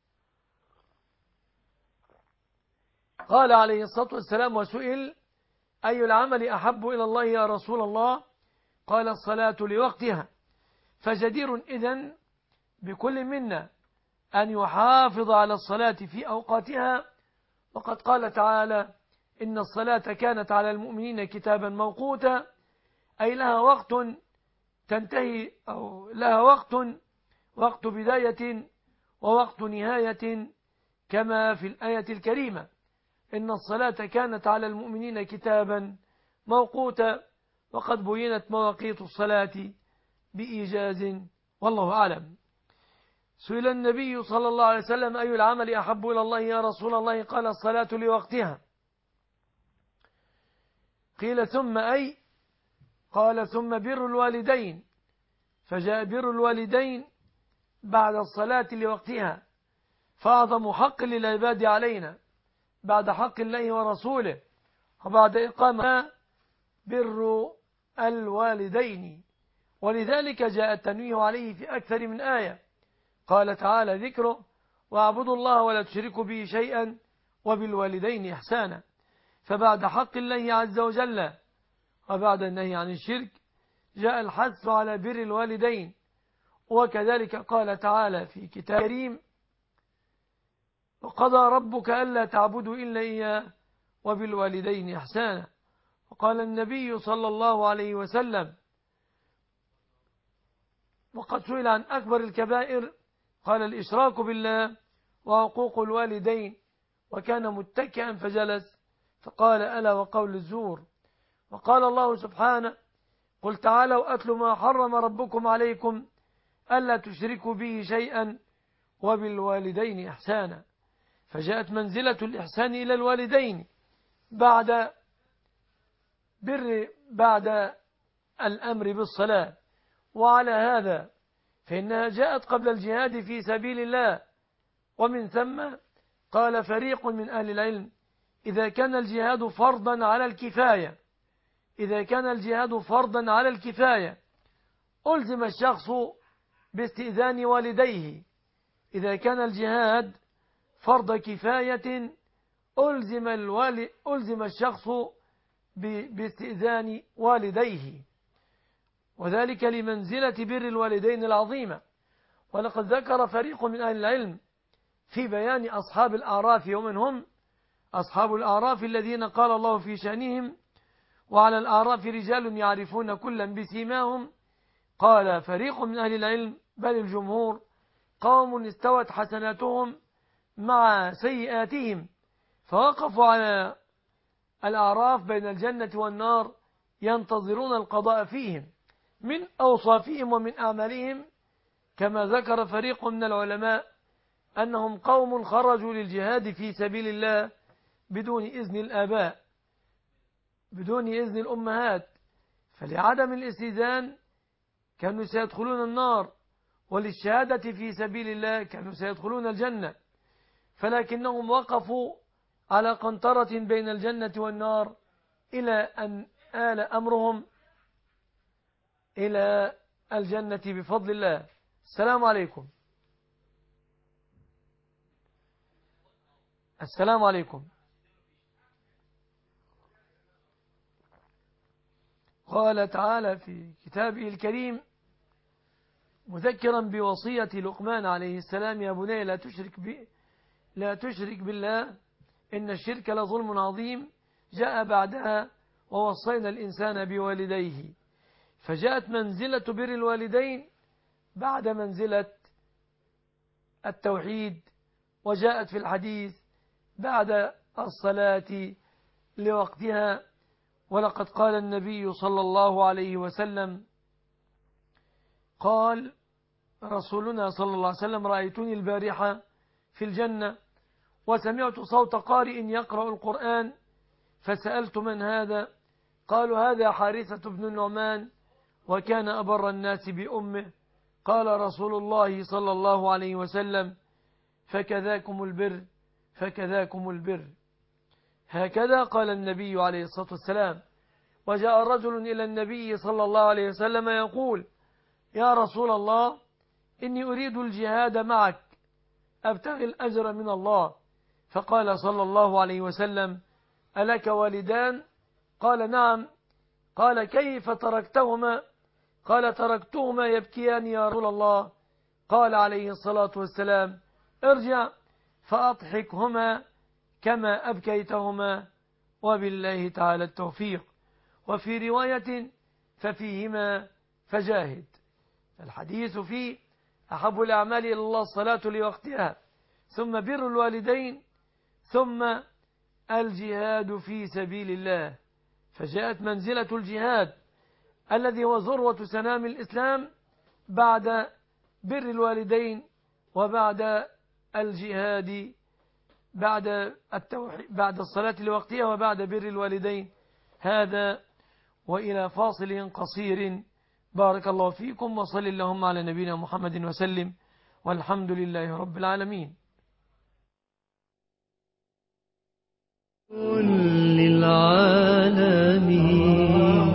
قال عليه الصلاة والسلام وسئل أي العمل أحب إلى الله يا رسول الله؟ قال الصلاة لوقتها. فجدير إذن بكل منا أن يحافظ على الصلاة في أوقاتها، وقد قال تعالى إن الصلاة كانت على المؤمنين كتابا موقوتا، أي لها وقت تنتهي، أو لها وقت وقت بداية ووقت نهاية، كما في الآية الكريمة إن الصلاة كانت على المؤمنين كتابا موقوتا، وقد بينت مواقيت الصلاة بإيجاز، والله أعلم. سئل النبي صلى الله عليه وسلم أي العمل أحب إلى الله يا رسول الله؟ قال الصلاة لوقتها. قيل ثم أي؟ قال ثم بر الوالدين، فجاء بر الوالدين بعد الصلاة لوقتها، فأعظم حق للعباد علينا بعد حق الله ورسوله وبعد إقامة بر الوالدين، ولذلك جاء التنويه عليه في أكثر من آية. قال تعالى ذكره واعبدوا الله ولا تشركوا به شيئا وبالوالدين إحسانا. فبعد حق الله عز وجل وبعد النهي عن الشرك جاء الحث على بر الوالدين. وكذلك قال تعالى في كتاب كريم وقضى ربك ألا تعبدوا إلا إياه وبالوالدين إحسانا. وقال النبي صلى الله عليه وسلم وقد سئل عن أكبر الكبائر قال الإشراك بالله وعقوق الوالدين، وكان متكئا فجلس فقال ألا وقول الزور. وقال الله سبحانه قل تعالوا أتل ما حرم ربكم عليكم ألا تشركوا به شيئا وبالوالدين إحسانا. فجاءت منزلة الإحسان إلى الوالدين بعد بر بعد الأمر بالصلاة. وعلى هذا فإنها جاءت قبل الجهاد في سبيل الله، ومن ثم قال فريق من أهل العلم إذا كان الجهاد فرضا على الكفاية إذا كان الجهاد فرضا على الكفاية ألزم الشخص باستئذان والديه. إذا كان الجهاد فرض كفاية ألزم, الوالي ألزم الشخص باستئذان والديه، وذلك لمنزلة بر الوالدين العظيمة. ولقد ذكر فريق من أهل العلم في بيان أصحاب الأعراف، ومن هم أصحاب الأعراف الذين قال الله في شأنهم وعلى الأعراف رجال يعرفون كلا بسيماهم. قال فريق من أهل العلم بل الجمهور قوم استوت حسناتهم مع سيئاتهم، فوقفوا على الأعراف بين الجنة والنار ينتظرون القضاء فيهم من أوصافهم ومن أعمالهم. كما ذكر فريق من العلماء أنهم قوم خرجوا للجهاد في سبيل الله بدون إذن الآباء بدون إذن الأمهات، فلعدم الاستئذان كانوا سيدخلون النار، وللشهادة في سبيل الله كانوا سيدخلون الجنة، فلكنهم وقفوا على قنطرة بين الجنة والنار إلى أن آل أمرهم إلى الجنة بفضل الله. السلام عليكم. السلام عليكم. قال تعالى في كتابه الكريم مذكرا بوصية لقمان عليه السلام يا بني لا تشرك ب... لا تشرك بالله إن الشرك لظلم عظيم، جاء بعدها ووصينا الإنسان بوالديه. فجاءت منزلة بر الوالدين بعد منزلة التوحيد، وجاءت في الحديث بعد الصلاة لوقتها. ولقد قال النبي صلى الله عليه وسلم قال رسولنا صلى الله عليه وسلم رأيتني البارحة في الجنة وسمعت صوت قارئ يقرأ القرآن فسألت من هذا؟ قالوا هذا حارثة بن النعمان وكان أبر الناس بأمه. قال رسول الله صلى الله عليه وسلم فكذاكم البر فكذاكم البر. هكذا قال النبي عليه الصلاة والسلام. وجاء رجل إلى النبي صلى الله عليه وسلم يقول يا رسول الله إني أريد الجهاد معك أبتغي الأجر من الله. فقال صلى الله عليه وسلم ألك والدان؟ قال نعم. قال كيف تركتهما؟ قال تركتهما يبكيان يا رسول الله. قال عليه الصلاة والسلام ارجع فأضحكهما كما أبكيتهما، وبالله تعالى التوفيق. وفي رواية ففيهما فجاهد. الحديث فيه أحب الأعمال إلى الله الصلاة لوقتها، ثم بر الوالدين، ثم الجهاد في سبيل الله. فجاءت منزلة الجهاد الذي هو ذروة سنام الإسلام بعد بر الوالدين وبعد الجهاد، بعد التوحيد، بعد الصلاة لوقتها وبعد بر الوالدين. هذا وإلى فاصل قصير. بارك الله فيكم، وصل اللهم على نبينا محمد وسلم، والحمد لله رب العالمين. للعالمين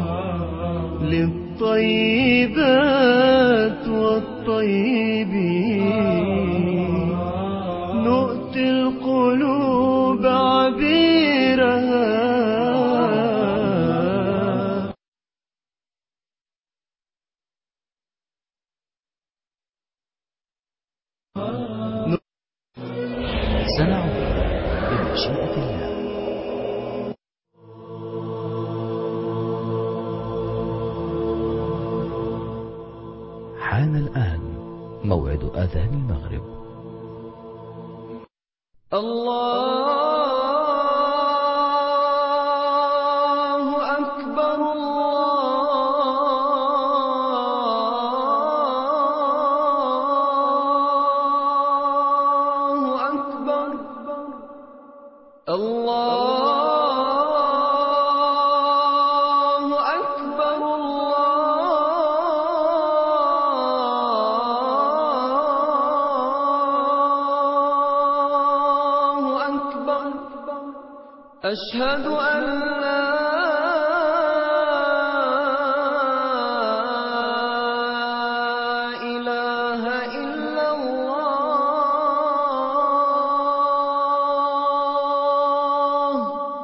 للطيبات والطيبين نؤتي القلوب عبيرها. سنعود بمشيئة الله. حان الآن موعد أذان المغرب. الله أكبر الله أكبر الله أكبر الله أكبر. أشهد أن لا إله إلا الله.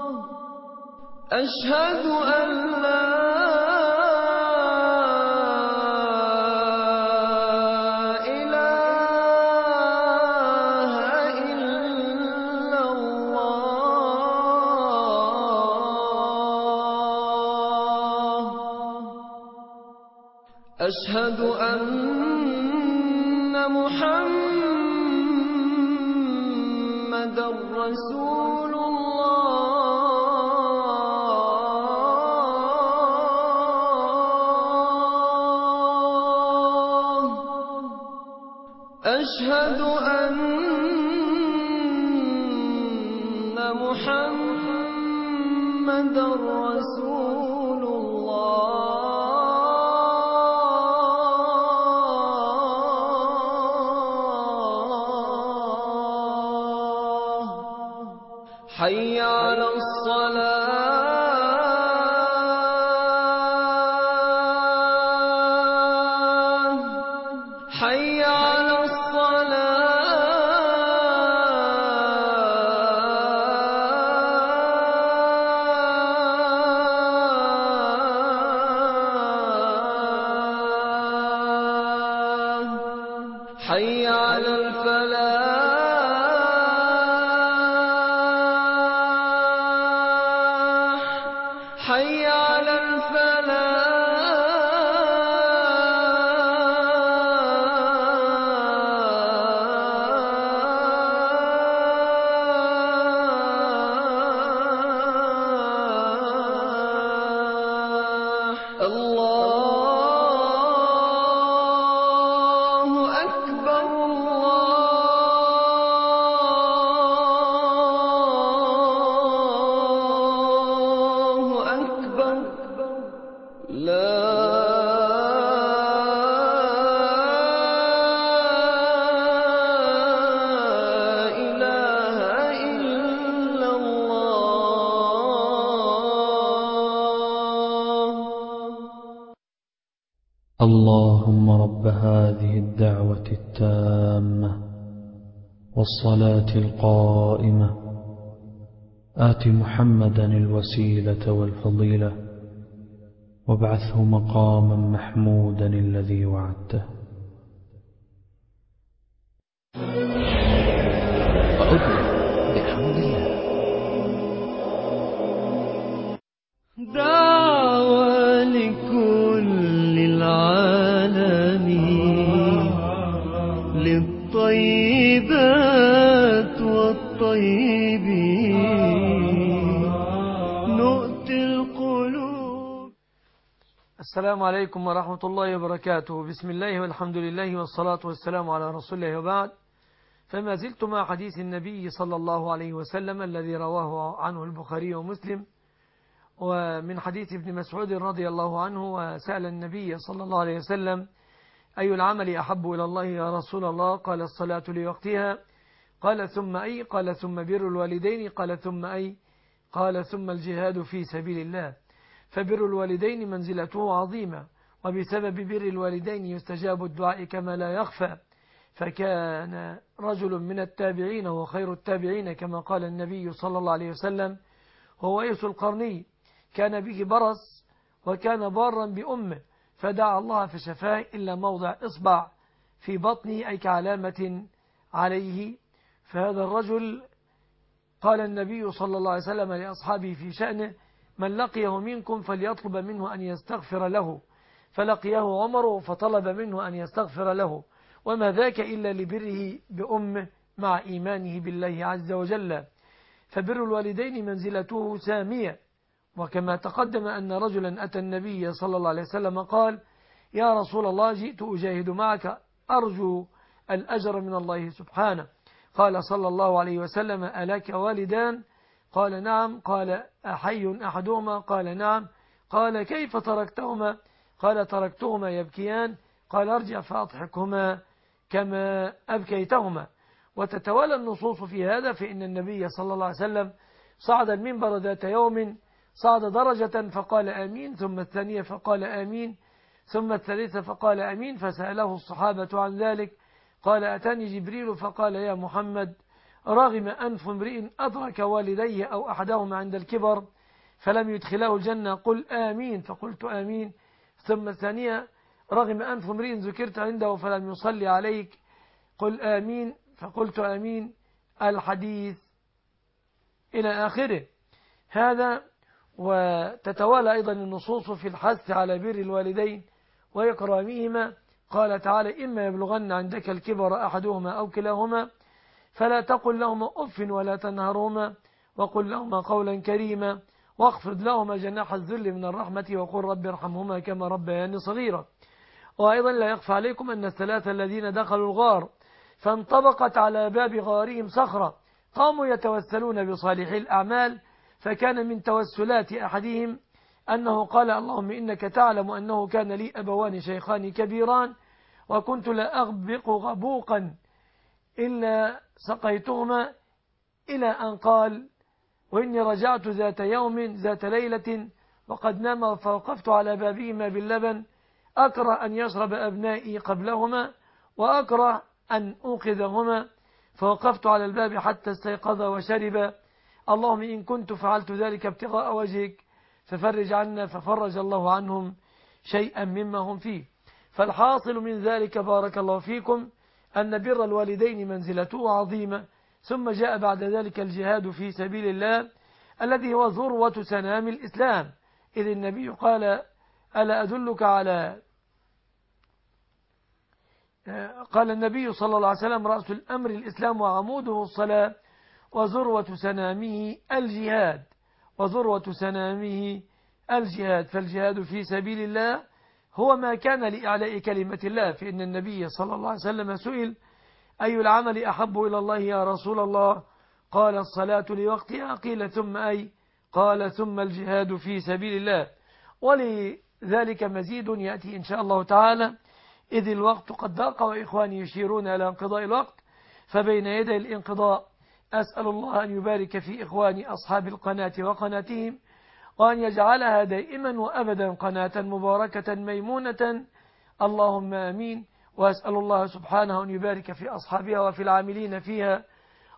أشهد أن لا إله إلا الله. أشهد أن محمدا رسول الله. أشهد أن محمدا رسول الله. حي على الصلاة. حي على الصلاة. حي على الفلاح. حي على الفلاح. الله أكبر الله أكبر. لا إله إلا الله. اللهم رب هذه الدعوة التامة والصلاة القائمة آت محمدا الوسيلة والفضيلة وابعثه مقاما محمودا الذي وعدته. وعدنا بحمد الله. دعوة لكل العالمين للطيبات والطيبين نؤتي القلوب. السلام عليكم ورحمة الله وبركاته. بسم الله والحمد لله والصلاة والسلام على رسول الله وبعد. فما زلت مع حديث النبي صلى الله عليه وسلم الذي رواه عنه البخاري ومسلم، ومن حديث ابن مسعود رضي الله عنه: وسأل النبي صلى الله عليه وسلم: أي العمل أحب إلى الله يا رسول الله؟ قال: الصلاة لوقتها. قال: ثم أي؟ قال: ثم بر الوالدين. قال: ثم أي؟ قال: ثم الجهاد في سبيل الله. فبر الوالدين منزلته عظيمة، وبسبب بر الوالدين يستجاب الدعاء كما لا يخفى. فكان رجل من التابعين وخير التابعين كما قال النبي صلى الله عليه وسلم هو ويس القرني، كان به برص وكان بارا بأمه، فدعا الله فشفاه إلا موضع إصبع في بطنه، أي كعلامة عليه. فهذا الرجل قال النبي صلى الله عليه وسلم لأصحابه في شأنه: من لقيه منكم فليطلب منه أن يستغفر له. فلقيه عمر فطلب منه أن يستغفر له، وما ذاك إلا لبره بأمه مع إيمانه بالله عز وجل. فبر الوالدين منزلته سامية، وكما تقدم أن رجلا أتى النبي صلى الله عليه وسلم قال: يا رسول الله، جئت أجاهد معك أرجو الأجر من الله سبحانه. قال صلى الله عليه وسلم: ألك والدان؟ قال: نعم. قال: أحي أحدهما؟ قال: نعم. قال: كيف تركتهما؟ قال: تركتهما يبكيان. قال: ارجع فأضحكهما كما أبكيتهما. وتتوالى النصوص في هذا، فإن النبي صلى الله عليه وسلم صعد المنبر ذات يوم، صعد درجة فقال آمين، ثم الثانية فقال آمين، ثم الثالثة فقال آمين. فسأله الصحابة عن ذلك، قال: أتاني جبريل فقال: يا محمد، رغم أنف امرئ أدرك والديه أو أحدهما عند الكبر فلم يدخله الجنة، قل آمين. فقلت آمين. ثم الثانية: رغم أنف امرئ ذكرت عنده فلم يصلي عليك، قل آمين. فقلت آمين. الحديث إلى آخره. هذا وتتوالى أيضا النصوص في الحث على بر الوالدين وإكرامهما. قال تعالى: إما يبلغن عندك الكبر أحدهما أو كلاهما فلا تقل لهما أف ولا تنهرهما وقل لهما قولا كريما واخفض لهما جناح الذل من الرحمة وقل رب ارحمهما كما ربياني صغيرا. وأيضا لا يخفى عليكم أن الثلاثة الذين دخلوا الغار فانطبقت على باب غارهم صخرة، قاموا يتوسلون بصالح الأعمال، فكان من توسلات أحدهم أنه قال: اللهم إنك تعلم أنه كان لي أبوان شيخان كبيران وكنت لا أغبق غبوقا إلا سقيتهما، إلى أن قال: وإني رجعت ذات يوم ذات ليلة وقد نام فوقفت على بابهما باللبن، أكره أن يشرب أبنائي قبلهما وأكره أن أوقظهما، فوقفت على الباب حتى استيقظ وشرب، اللهم إن كنت فعلت ذلك ابتغاء وجهك ففرج عنا، ففرج الله عنهم شيئا مما هم فيه. فالحاصل من ذلك بارك الله فيكم أن بر الوالدين منزلته عظيمة. ثم جاء بعد ذلك الجهاد في سبيل الله الذي هو ذروة سنام الإسلام، إذ النبي قال: ألا أدلك على قال النبي صلى الله عليه وسلم: رأس الأمر الإسلام وعموده الصلاة وذروة سنامه الجهاد وذروة سنامه الجهاد. فالجهاد في سبيل الله هو ما كان لإعلاء كلمة الله، فإن النبي صلى الله عليه وسلم سئل: أي العمل أحب إلى الله يا رسول الله؟ قال: الصلاة لوقتها. قيل: ثم أي؟ قال: ثم الجهاد في سبيل الله. ولذلك مزيد يأتي إن شاء الله تعالى، إذ الوقت قد ضاق وإخواني يشيرون إلى انقضاء الوقت، فبين يدي الانقضاء أسأل الله أن يبارك في إخواني أصحاب القناة وقناتهم، وأن يجعلها دائما وأبدا قناة مباركة ميمونة، اللهم آمين. وأسأل الله سبحانه أن يبارك في أصحابها وفي العاملين فيها،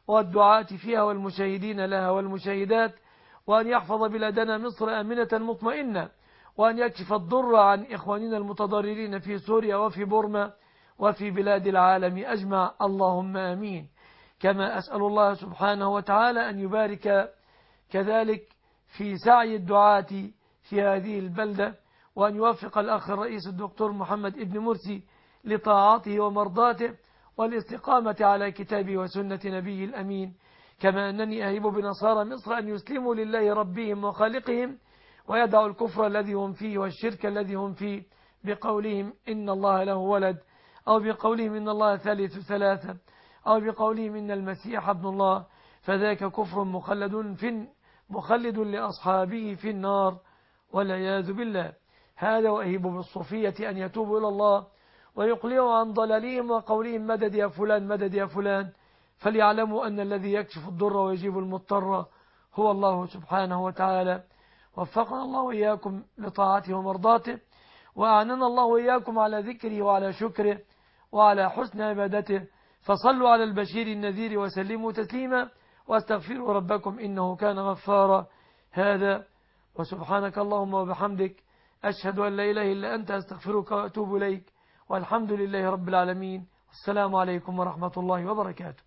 والدعاة فيها والمشاهدين لها والمشاهدات، وأن يحفظ بلادنا مصر آمنة مطمئنة، وأن يكشف الضر عن إخواننا المتضررين في سوريا وفي بورما وفي بلاد العالم أجمع، اللهم آمين. كما أسأل الله سبحانه وتعالى أن يبارك كذلك في سعي الدعاة في هذه البلدة، وأن يوفق الأخ الرئيس الدكتور محمد ابن مرسي لطاعته ومرضاته والاستقامة على كتابه وسنة نبيه الأمين. كما أنني أهب بنصارى مصر أن يسلموا لله ربهم وخالقهم، ويدعوا الكفر الذي هم فيه والشرك الذي هم فيه بقولهم إن الله له ولد، أو بقولهم إن الله ثالث ثلاثة، أو بقولهم إن المسيح ابن الله، فذاك كفر مخلد في مخلد لأصحابه في النار والعياذ بالله. هذا وأهب بالصوفية أن يتوبوا إلى الله ويقلعوا عن ضلالهم وقولهم مدد يا فلان مدد يا فلان، فليعلموا أن الذي يكشف الضر ويجيب المضطر هو الله سبحانه وتعالى. وفقنا الله وإياكم لطاعته ومرضاته، وأعننا الله وإياكم على ذكره وعلى شكره وعلى حسن عبادته. فصلوا على البشير النذير وسلموا تسليما، واستغفروا ربكم إنه كان غفارا. هذا وسبحانك اللهم وبحمدك، أشهد أن لا إله إلا أنت، أستغفرك وأتوب إليك، والحمد لله رب العالمين. السلام عليكم ورحمة الله وبركاته.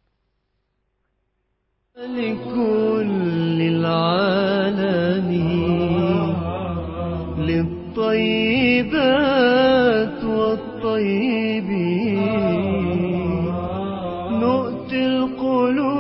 لكل العالم للطيبات والطيبين نؤتي القلوب